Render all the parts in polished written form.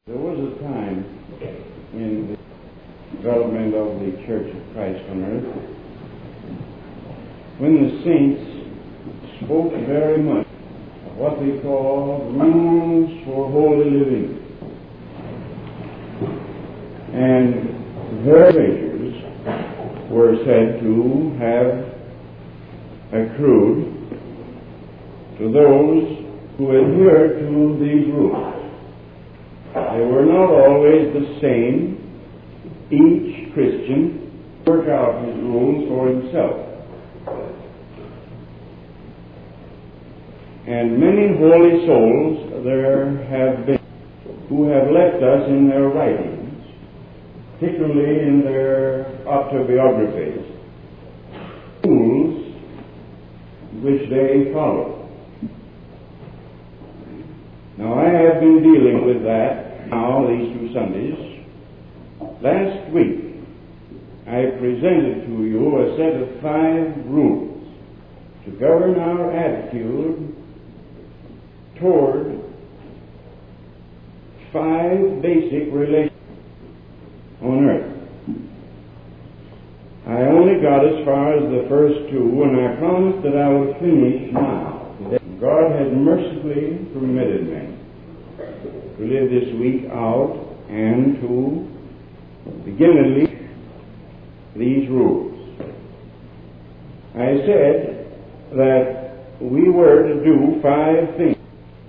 There was a time in the development of the Church of Christ on earth when the saints spoke very much of what they call rules for holy living. And their treasures were said to have accrued to those who adhered to these rules. They were not always the same. Each Christian worked out his rules for himself. And many holy souls there have been who have left us in their writings, particularly in their autobiographies, rules which they followed. Now, I have been dealing with that now these 2 Sundays. Last week, I presented to you a set of 5 rules to govern our attitude toward 5 basic relations on earth. I only got as far as the first 2, and I promised that I would finish now. God had mercifully permitted me to live this week out and to begin at least these rules. I said that we were to do 5 things.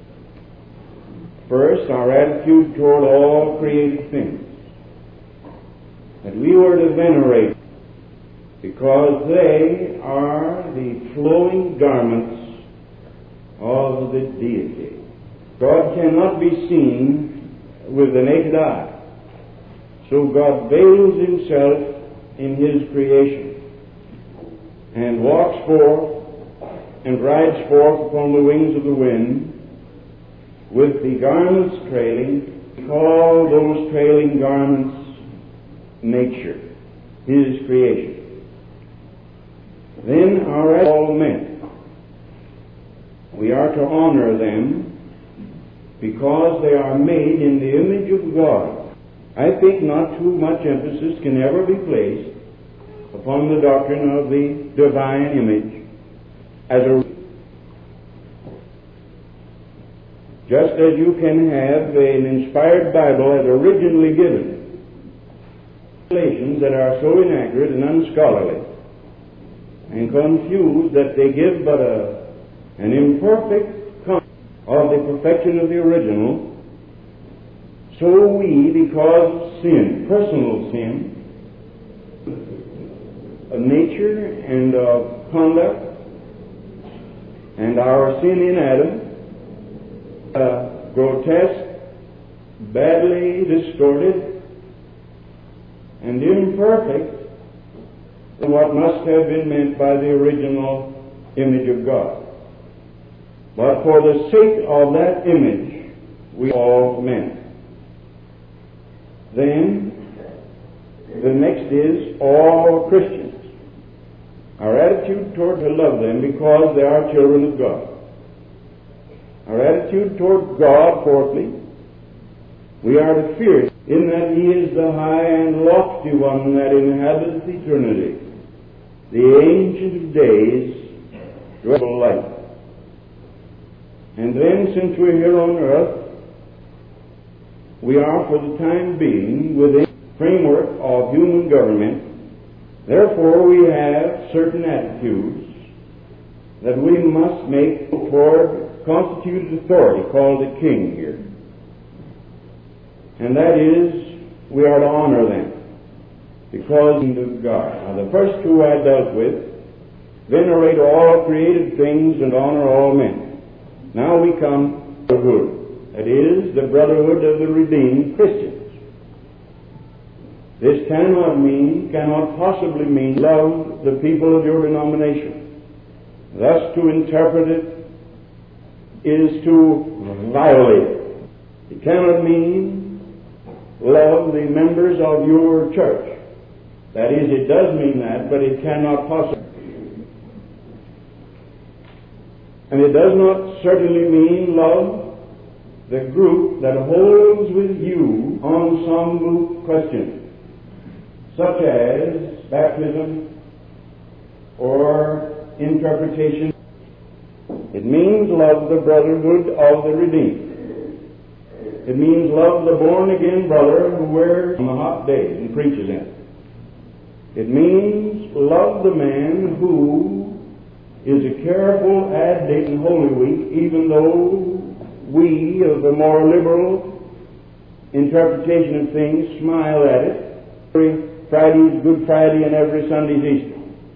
First, our attitude toward all created things. That we were to venerate because they are the flowing garments of the deity. God cannot be seen with the naked eye. So God veils himself in his creation and walks forth and rides forth upon the wings of the wind with the garments trailing. We call those trailing garments nature, his creation. Then are all men. We are to honor them because they are made in the image of God. I think not too much emphasis can ever be placed upon the doctrine of the divine image as a just as you can have an inspired Bible as originally given, translations that are so inaccurate and unscholarly and confused that they give but an imperfect concept of the perfection of the original, so we, because of sin, personal sin, of nature and of conduct, and our sin in Adam, grotesque, badly distorted, and imperfect than what must have been meant by the original image of God. But for the sake of that image, we all men. Then, the next is all Christians. Our attitude toward to love them because they are children of God. Our attitude toward God, fourthly, we are to fear in that he is the high and lofty one that inhabiteth eternity, the Ancient of Days, dreadful light. And then, since we're here on earth, we are for the time being within the framework of human government. Therefore, we have certain attitudes that we must make toward constituted authority, called the king here. And that is, we are to honor them because of God. Now, the first 2 I dealt with, venerate all created things and honor all men. Now we come to brotherhood. That is, the brotherhood of the redeemed Christians. This cannot possibly mean love the people of your denomination. Thus to interpret it is to violate it. It cannot mean love the members of your church. That is, it does mean that, but it cannot possibly. And it does not certainly mean love the group that holds with you humble questions, such as baptism or interpretation. It means love the brotherhood of the redeemed. It means love the born-again brother who wears on the hot days and preaches in it. It means love the man who is a careful addict in Holy Week, even though we of the more liberal interpretation of things smile at it. Every Friday's Good Friday and every Sunday's Easter.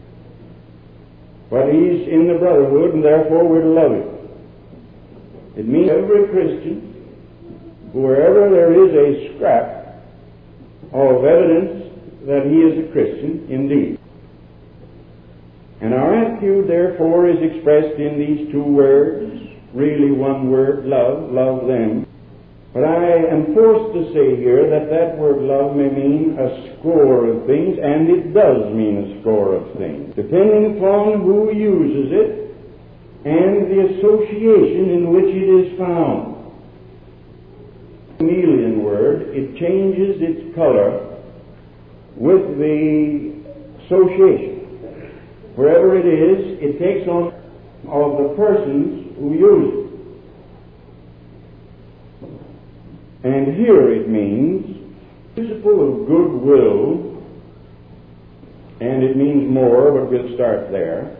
But he's in the brotherhood, and therefore we're to love him. It means every Christian, wherever there is a scrap of evidence that he is a Christian indeed. And our attitude, therefore, is expressed in these two words, really one word, love, love them. But I am forced to say here that that word love may mean a score of things, and it does mean a score of things, depending upon who uses it and the association in which it is found. Chameleon word, it changes its color with the association. Wherever it is, it takes on of the persons who use it. And here it means principle of goodwill, and it means more, but we'll start there.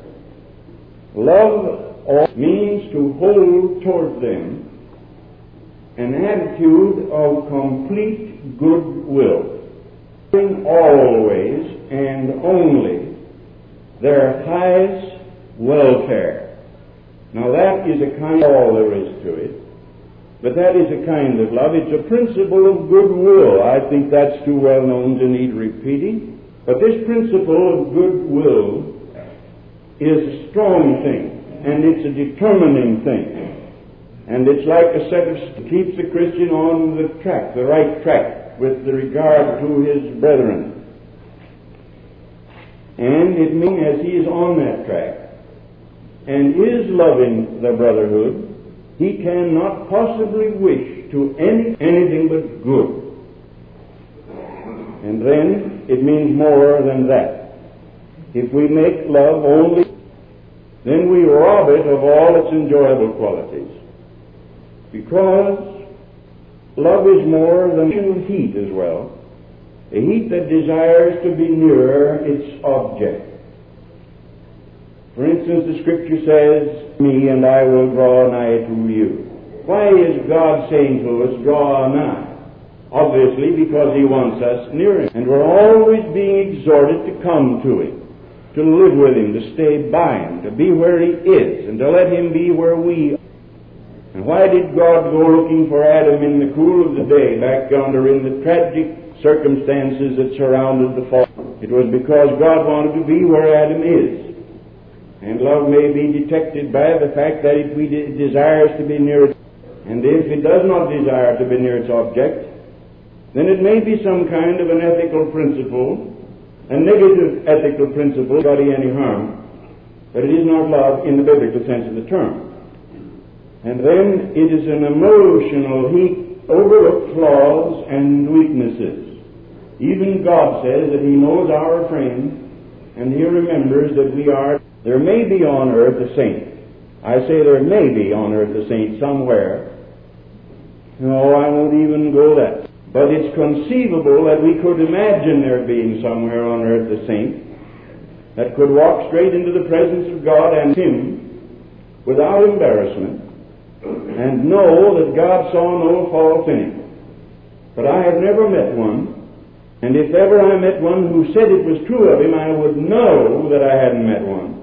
Love means to hold toward them an attitude of complete goodwill, always and only their highest welfare. Now that is a kind of all there is to it. But that is a kind of love. It's a principle of goodwill. I think that's too well known to need repeating. But this principle of goodwill is a strong thing, and it's a determining thing. And it's like a set of keeps the Christian on the track, the right track, with regard to his brethren. And it means as he is on that track and is loving the brotherhood, he cannot possibly wish to anything but good. And then it means more than that. If we make love only, then we rob it of all its enjoyable qualities. Because love is more than heat as well. A heat that desires to be nearer its object. For instance, the Scripture says, "Me and I will draw nigh to you." Why is God saying to us, draw nigh? Obviously, because He wants us near Him. And we're always being exhorted to come to Him, to live with Him, to stay by Him, to be where He is, and to let Him be where we are. And why did God go looking for Adam in the cool of the day, back yonder in the tragic circumstances that surrounded the fall? It was because God wanted to be where Adam is. And love may be detected by the fact that if we desires to be near it, and if it does not desire to be near its object, then it may be some kind of an ethical principle, a negative ethical principle, not any harm, but it is not love in the biblical sense of the term. And then it is an emotional, He overlooks flaws and weaknesses. Even God says that He knows our frame, and He remembers that we are. There may be on earth a saint. I say there may be on earth a saint somewhere. No, I won't even go that. But it's conceivable that we could imagine there being somewhere on earth a saint that could walk straight into the presence of God and Him without embarrassment and know that God saw no fault in him. But I have never met one. And if ever I met one who said it was true of him, I would know that I hadn't met one.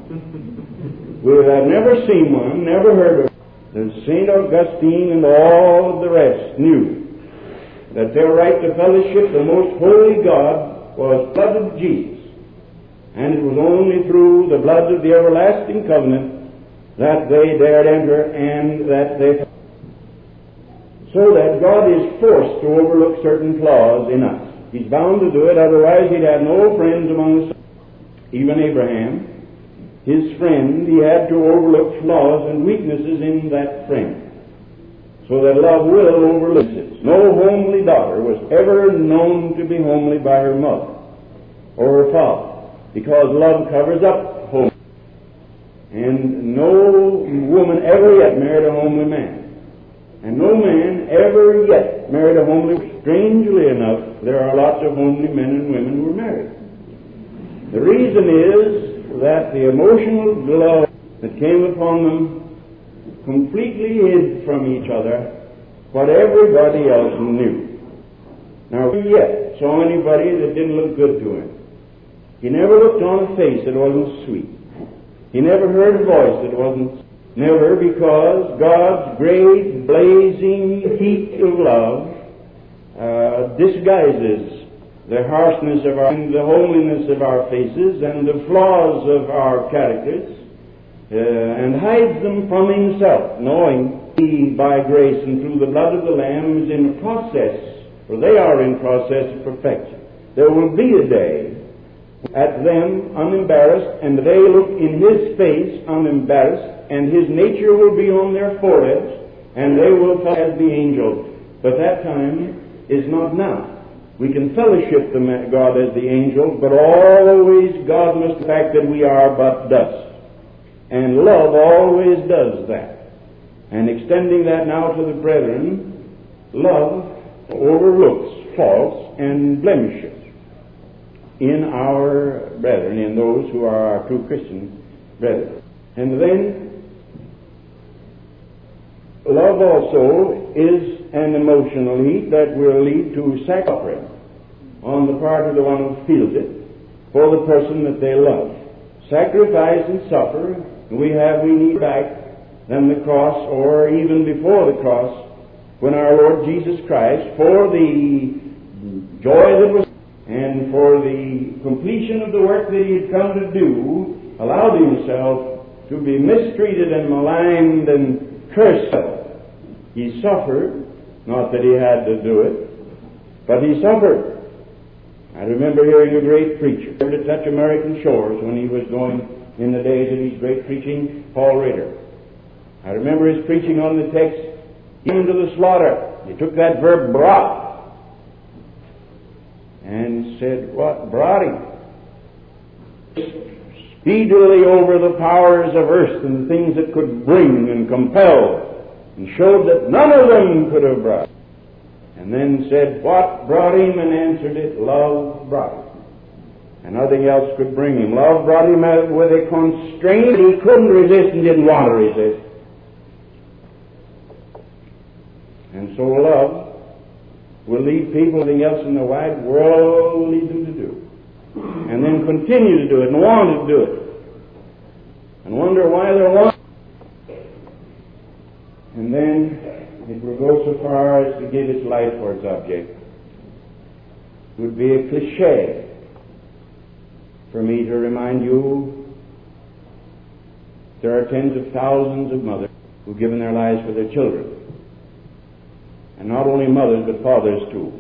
I've never seen one, never heard of one. St. Augustine and all of the rest knew that their right to fellowship the most holy God was blood of Jesus. And it was only through the blood of the everlasting covenant that they dared enter and that they... So that God is forced to overlook certain flaws in us. He's bound to do it, otherwise He'd have no friends among us. Even Abraham, his friend, he had to overlook flaws and weaknesses in that friend. so that love will overlook it. No homely daughter was ever known to be homely by her mother or her father, because love covers up home. And no woman ever yet married a homely man. And no man ever yet married a homely woman. Strangely enough, there are lots of homely men and women who are married. The reason is that the emotional glow that came upon them completely hid from each other what everybody else knew. Now, who yet saw anybody that didn't look good to him? He never looked on a face that wasn't sweet. He never heard a voice that wasn't. Never, because God's great blazing heat of love disguises the harshness of our, the holiness of our faces and the flaws of our characters, and hides them from himself, knowing he, by grace and through the blood of the Lamb, is in a process, for they are in process of perfection. There will be a day at them unembarrassed, and they look in his face unembarrassed, and his nature will be on their foreheads, and they will fall as the angels. But that time is not now. We can fellowship God as the angels, but always God must the fact that we are but dust. And love always does that. And extending that now to the brethren, love overlooks faults and blemishes in our brethren, in those who are our true Christian brethren. And then, love also is an emotional heat that will lead to sacrifice on the part of the one who feels it for the person that they love. Sacrifice and suffer, we need back than the cross, or even before the cross, when our Lord Jesus Christ, for the joy that was and for the completion of the work that he had come to do, allowed himself to be mistreated and maligned and cursed. He suffered, not that he had to do it, but he suffered. I remember hearing a great preacher to touch American shores when he was going in the days of his great preaching, Paul Rader. I remember his preaching on the text, even to the slaughter. He took that verb brought and said, what brought him? Speedily over the powers of earth and things that could bring and compel, and showed that none of them could have brought him. And then said, what brought him? And answered it, love brought him. And nothing else could bring him. Love brought him out with a constraint he couldn't resist and didn't want to resist. And so love will lead people, anything else in the wide world will lead them to do. And then continue to do it and want to do it. And wonder why they're wanting. And then it will go so far as to give its life for its object. It would be a cliche for me to remind you there are tens of thousands of mothers who've given their lives for their children. And not only mothers, but fathers too.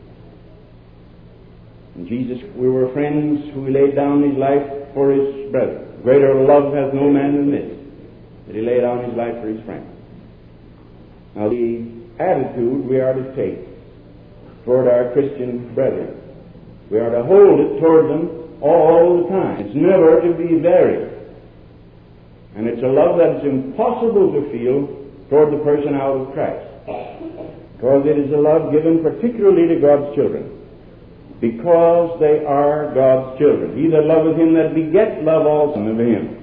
And Jesus, we were friends who laid down his life for his brethren. Greater love hath no man than this, that he laid down his life for his friends. Now, the attitude we are to take toward our Christian brethren, we are to hold it toward them all the time. It's never to be varied. And it's a love that is impossible to feel toward the person out of Christ. Because it is a love given particularly to God's children. Because they are God's children. He that loveth him that beget, love also of him.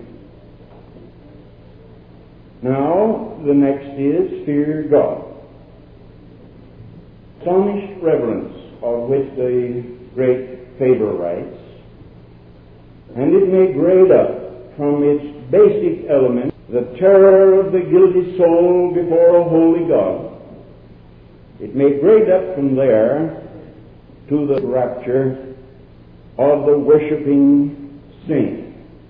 Now, the next is fear God. Astonished reverence, of which the great Faber writes, and it may grade up from its basic element the terror of the guilty soul before a holy God. It may grade up from there to the rapture of the worshiping saint.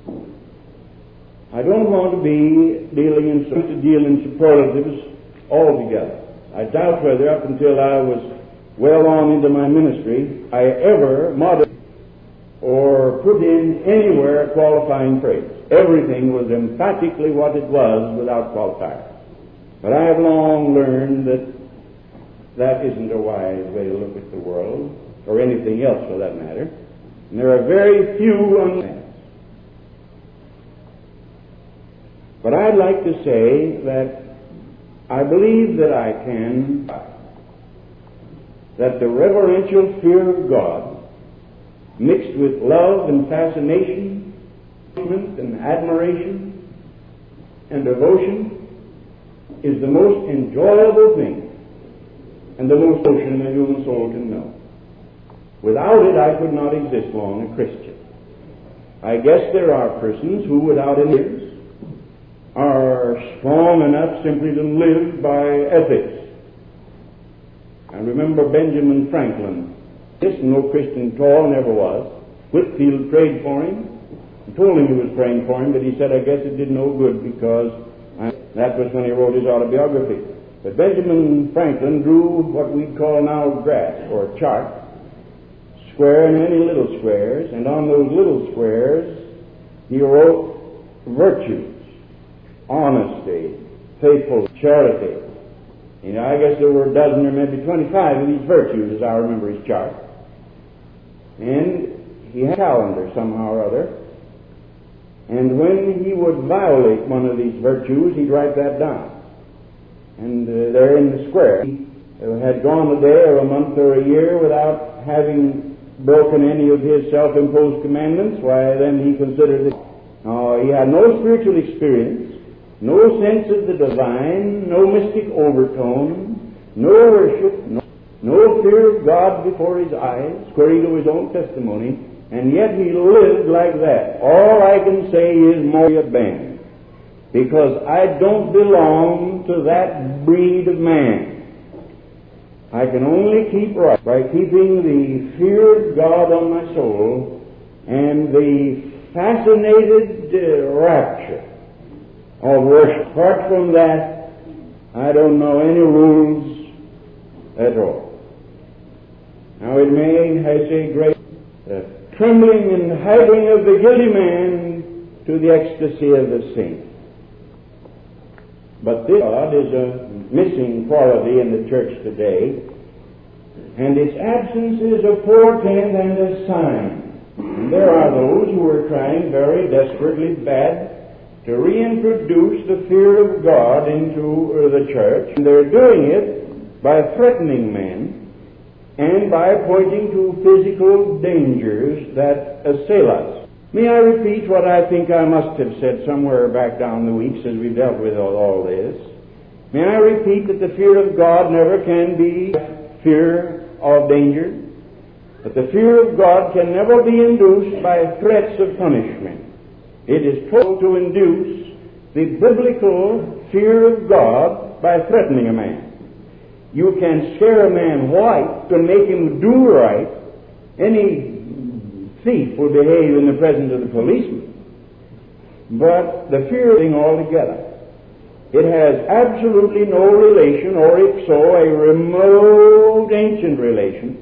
I don't want to be deal in superlatives altogether. I doubt whether up until I was well on into my ministry I ever modeled or put in anywhere a qualifying phrase. Everything was emphatically what it was without qualifier. But I have long learned that that isn't a wise way to look at the world, or anything else for that matter. And there are very few understands. But I'd like to say that I believe that I can, that the reverential fear of God, mixed with love and fascination, and admiration and devotion, is the most enjoyable thing and the most ocean the human soul can know. Without it, I could not exist long a Christian. I guess there are persons who, without any ears, are strong enough simply to live by ethics. I remember Benjamin Franklin. Yes, no Christian at all, never was. Whitfield prayed for him. He told him he was praying for him, but he said, I guess it did no good because that was when he wrote his autobiography. But Benjamin Franklin drew what we'd call now a graph or a chart, square and many little squares, and on those little squares he wrote virtues. Honesty, faithful, charity. I guess there were a dozen or maybe 25 of these virtues, as I remember his chart. And he had a calendar somehow or other. And when he would violate one of these virtues, he'd write that down. And there in the square, he had gone a day or a month or a year without having broken any of his self-imposed commandments. Why, then he considered it. He had no spiritual experience, no sense of the divine, no mystic overtone, no worship, no fear of God before his eyes, according to his own testimony, and yet he lived like that. All I can say is more a band, because I don't belong to that breed of man. I can only keep right by keeping the fear of God on my soul and the fascinated rapture of worship. Apart from that, I don't know any rules at all. Now it may, I say, great trembling and hiding of the guilty man to the ecstasy of the saint. But this God is a missing quality in the church today, and its absence is a portent and a sign. And there are those who are trying very desperately bad to reintroduce the fear of God into the church. And they're doing it by threatening men and by pointing to physical dangers that assail us. May I repeat what I think I must have said somewhere back down the weeks as we've dealt with all this? May I repeat that the fear of God never can be fear of danger, but the fear of God can never be induced by threats of punishment. It is told to induce the biblical fear of God by threatening a man. You can scare a man white to make him do right. Any thief will behave in the presence of the policeman. But the fear thing altogether, it has absolutely no relation, or if so, a remote ancient relation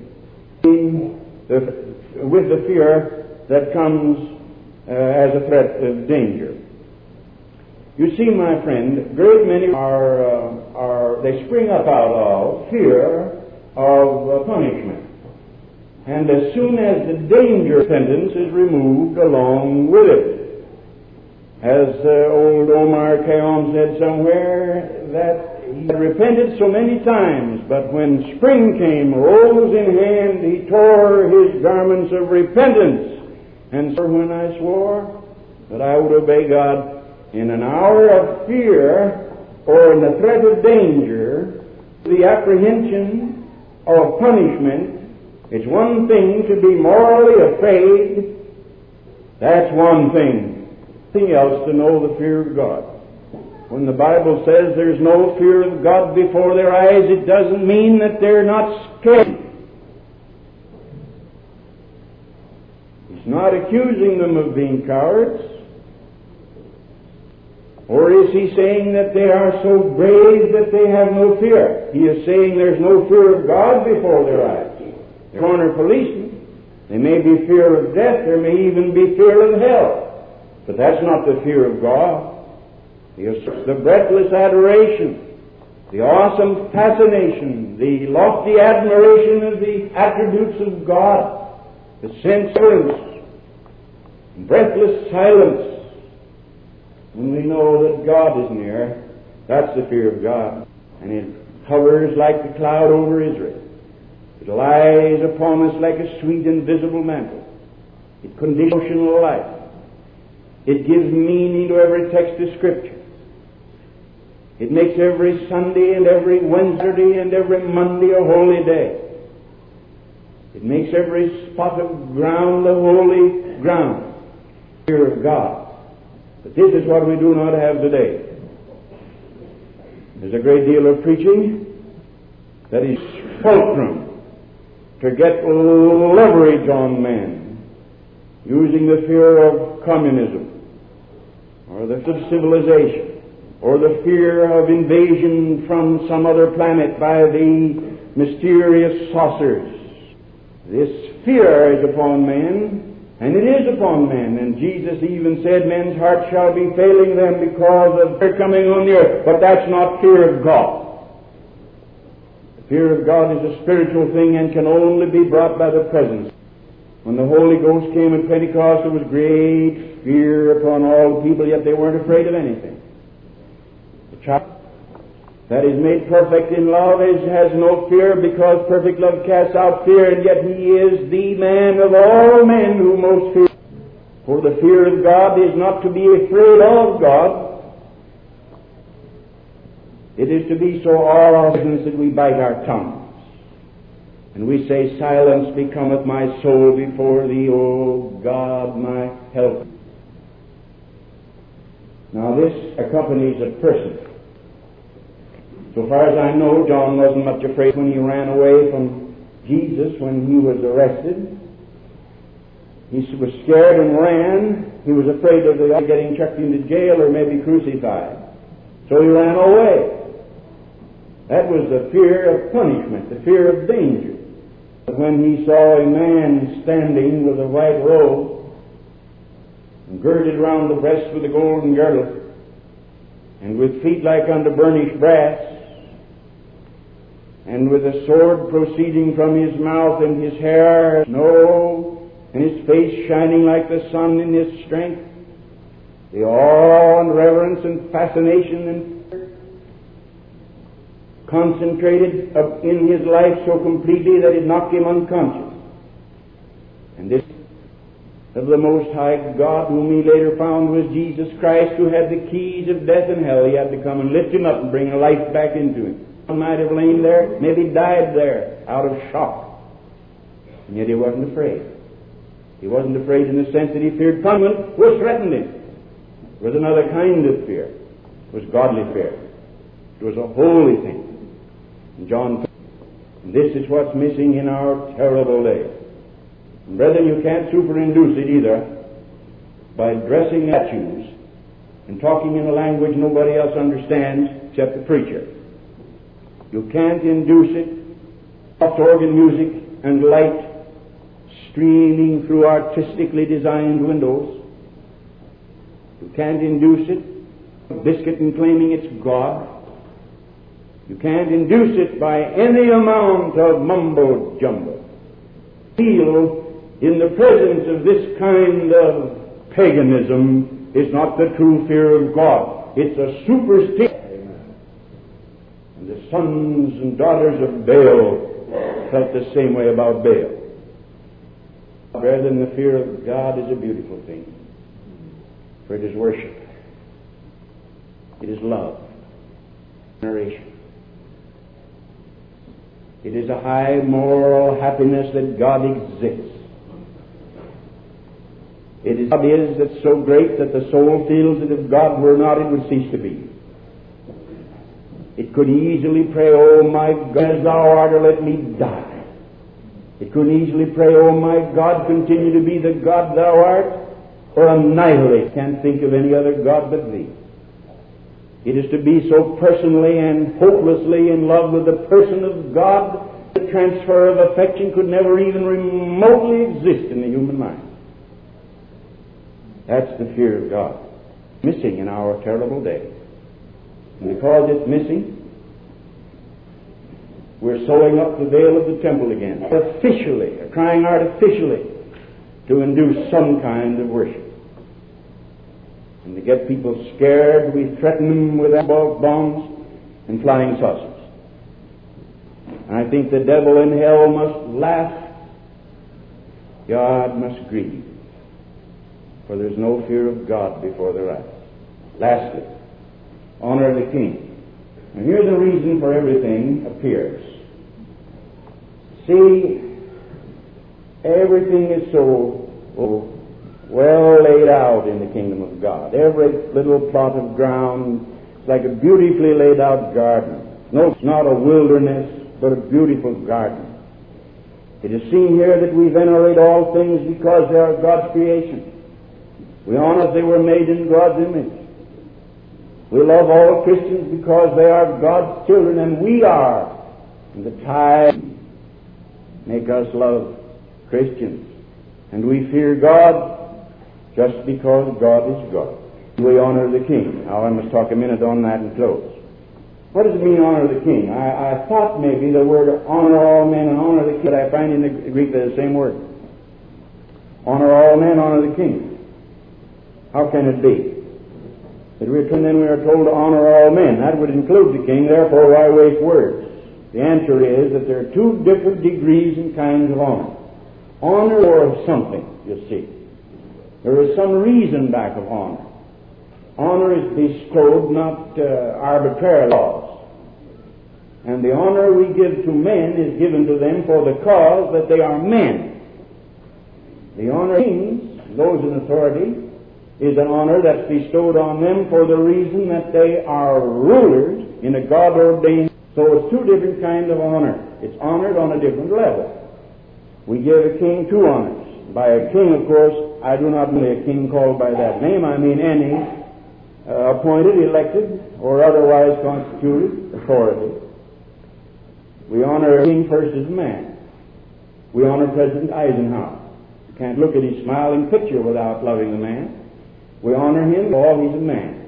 with the fear that comes as a threat of danger. You see, my friend, a great many they spring up out of fear of punishment. And as soon as the danger sentence is removed along with it, as old Omar Khayyam said somewhere, that he had repented so many times, but when spring came, rose in hand, he tore his garments of repentance. And so when I swore that I would obey God in an hour of fear or in the threat of danger, the apprehension of punishment, it's one thing to be morally afraid. That's one thing. Something else to know the fear of God. When the Bible says there's no fear of God before their eyes, it doesn't mean that they're not scared. He's not accusing them of being cowards. Or is he saying that they are so brave that they have no fear? He is saying there's no fear of God before their eyes. They're corner policemen. There may be fear of death. There may even be fear of hell. But that's not the fear of God. It's the breathless adoration the awesome fascination, the lofty admiration of the attributes of God, the sense and breathless silence when we know that God is near. That's the fear of God. And it hovers like the cloud over Israel. It lies upon us like a sweet invisible mantle. It conditions emotional life. It gives meaning to every text of Scripture. It makes every Sunday and every Wednesday and every Monday a holy day. It makes every spot of ground a holy ground. Fear of God. But this is what we do not have today. There's a great deal of preaching that is fulcrum to get leverage on men, using the fear of communism, or the fear of civilization, or the fear of invasion from some other planet by the mysterious saucers. This fear is upon men, and it is upon men. And Jesus even said, men's hearts shall be failing them because of their coming on the earth. But that's not fear of God. The fear of God is a spiritual thing and can only be brought by the presence. When the Holy Ghost came at Pentecost, there was great fear upon all the people, yet they weren't afraid of anything. The child that is made perfect in love has no fear, because perfect love casts out fear, and yet he is the man of all men who most fears. For the fear of God is not to be afraid of God. It is to be so all that we bite our tongues. And we say, silence becometh my soul before thee, O God, my help. Now this accompanies a person. So far as I know, John wasn't much afraid when he ran away from Jesus when he was arrested. He was scared and ran. He was afraid of getting chucked into jail or maybe crucified. So he ran away. That was the fear of punishment, the fear of danger. When he saw a man standing with a white robe and girded round the breast with a golden girdle, and with feet like unto burnished brass, and with a sword proceeding from his mouth, and his hair snow, and his face shining like the sun in his strength, the awe and reverence and fascination and concentrated in his life so completely that it knocked him unconscious. And this of the Most High God, whom he later found was Jesus Christ, who had the keys of death and hell. He had to come and lift him up and bring life back into him. He might have lain there, maybe died there out of shock. And yet he wasn't afraid. He wasn't afraid in the sense that he feared punishment was threatened him. It was another kind of fear. It was godly fear. It was a holy thing. And John, this is what's missing in our terrible day. And brethren, you can't superinduce it either by dressing statues and talking in a language nobody else understands except the preacher. You can't induce it. Soft organ music and light streaming through artistically designed windows. You can't induce it. Biscuit and claiming it's God. You can't induce it by any amount of mumbo-jumbo. Feel in the presence of this kind of paganism is not the true fear of God. It's a superstition. And the sons and daughters of Baal felt the same way about Baal. Rather than the fear of God is a beautiful thing. For it is worship. It is love. Veneration. It is a high moral happiness that God exists. It is God is that's so great that the soul feels that if God were not, it would cease to be. It could easily pray, "Oh my God, as thou art, or let me die." It could easily pray, "Oh my God, continue to be the God thou art, or annihilate." Can't think of any other God but thee. It is to be so personally and hopelessly in love with the person of God, the transfer of affection could never even remotely exist in the human mind. That's the fear of God. Missing in our terrible day. And because it's missing, We're sewing up the veil of the temple again, artificially, or trying artificially to induce some kind of worship. And to get people scared, we threaten them with bombs and flying saucers. And I think the devil in hell must laugh. God must grieve. For there's no fear of God before the wrath. Lastly, honor the king. And here the reason for everything appears. See, everything is so well laid out in the kingdom of God. Every little plot of ground is like a beautifully laid out garden. No, it's not a wilderness, but a beautiful garden. It is seen here that we venerate all things because they are God's creation. We honor they were made in God's image. We love all Christians because they are God's children, and we are. And the tithes make us love Christians. And we fear God just because God is God. We honor the king. Now I must talk a minute on that and close. What does it mean, honor the king? I thought maybe the word honor all men and honor the king, but I find in the Greek they're the same word. Honor all men, honor the king. How can it be? Then we are told to honor all men. That would include the king, therefore why waste words? The answer is that there are two different degrees and kinds of honor. Honor or something, you see. There is some reason back of honor. Honor is bestowed, not arbitrary laws. And the honor we give to men is given to them for the cause that they are men. The honor of kings, those in authority, is an honor that's bestowed on them for the reason that they are rulers in a God-ordained. So it's two different kinds of honor. It's honored on a different level. We give a king two honors. By a king, of course, I do not mean a king called by that name. I mean any appointed, elected, or otherwise constituted authority. We honor a king first as a man. We honor President Eisenhower. You can't look at his smiling picture without loving the man. We honor him because he's a man.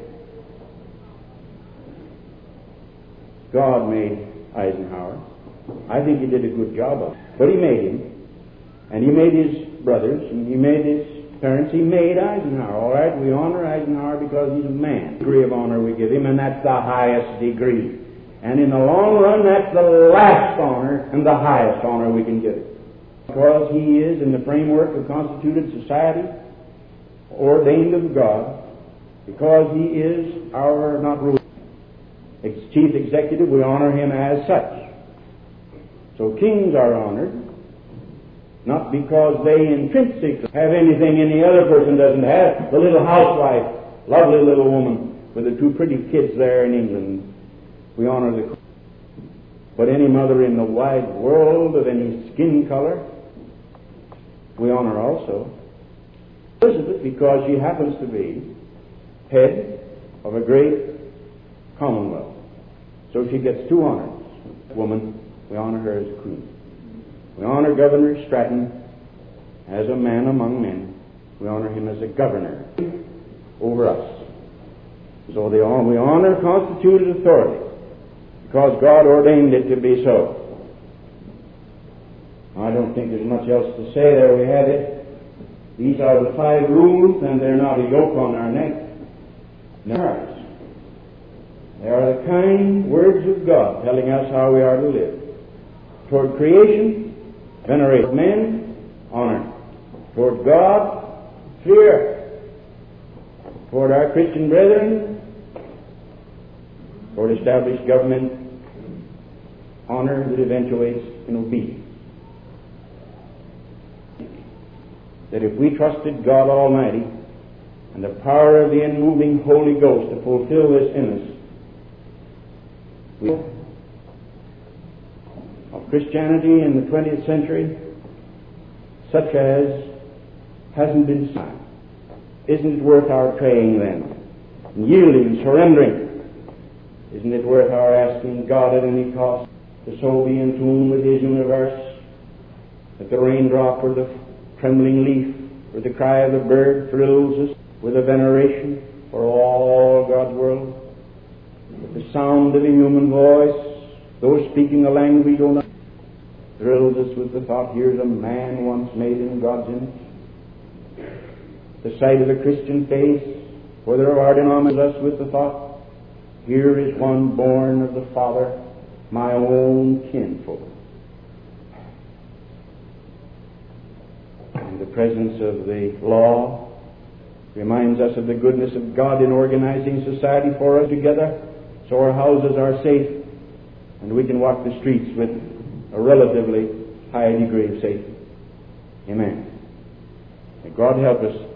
God made Eisenhower. I think he did a good job of it. But he made him. And he made his brothers, and he made his parents. He made Eisenhower. All right, we honor Eisenhower because he's a man. Degree of honor we give him, and that's the highest degree. And in the long run, that's the last honor and the highest honor we can give him. Because he is, in the framework of constituted society, ordained of God, because he is our, not ruler, chief executive, we honor him as such. So kings are honored, not because they intrinsically have anything any other person doesn't have. The little housewife, lovely little woman with the two pretty kids there in England, we honor the queen. But any mother in the wide world of any skin color, we honor also. Elizabeth, because she happens to be head of a great commonwealth. So she gets two honors. Woman, we honor her as a queen. We honor Governor Stratton as a man among men. We honor him as a governor over us. So we honor constituted authority because God ordained it to be so. I don't think there's much else to say. There we have it. These are the 5 rules, and they're not a yoke on our neck. They're ours. They are the kind words of God telling us how we are to live. Toward creation, venerate men, honor. Toward God, fear. Toward our Christian brethren, toward established government, honor that eventuates in obedience. That if we trusted God Almighty and the power of the enmoving Holy Ghost to fulfill this in us, of Christianity in the 20th century, such as hasn't been signed. Isn't it worth our praying then, and yielding and surrendering? Isn't it worth our asking God at any cost to so be in tune with His universe that the raindrop or the trembling leaf or the cry of the bird thrills us with a veneration for all God's world? With the sound of a human voice, Those speaking a language we don't know thrills us with the thought, here's a man once made in God's image. The sight of a Christian face, whether of art and homage, us with the thought, here is one born of the Father, my own kinfolk. And the presence of the law reminds us of the goodness of God in organizing society for us together, so our houses are safe and we can walk the streets with a relatively high degree of safety. Amen. May God help us